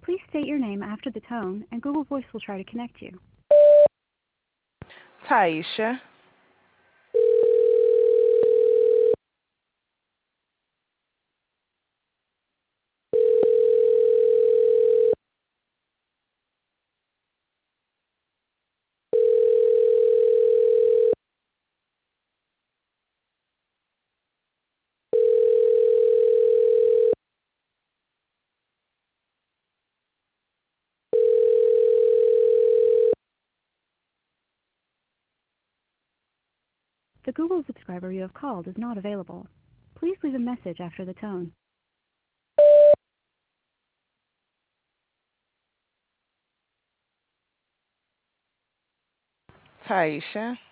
Please state your name after the tone, and Google Voice will try to connect you. Taisha. The Google subscriber you have called is not available. Please leave a message after the tone. Taisha.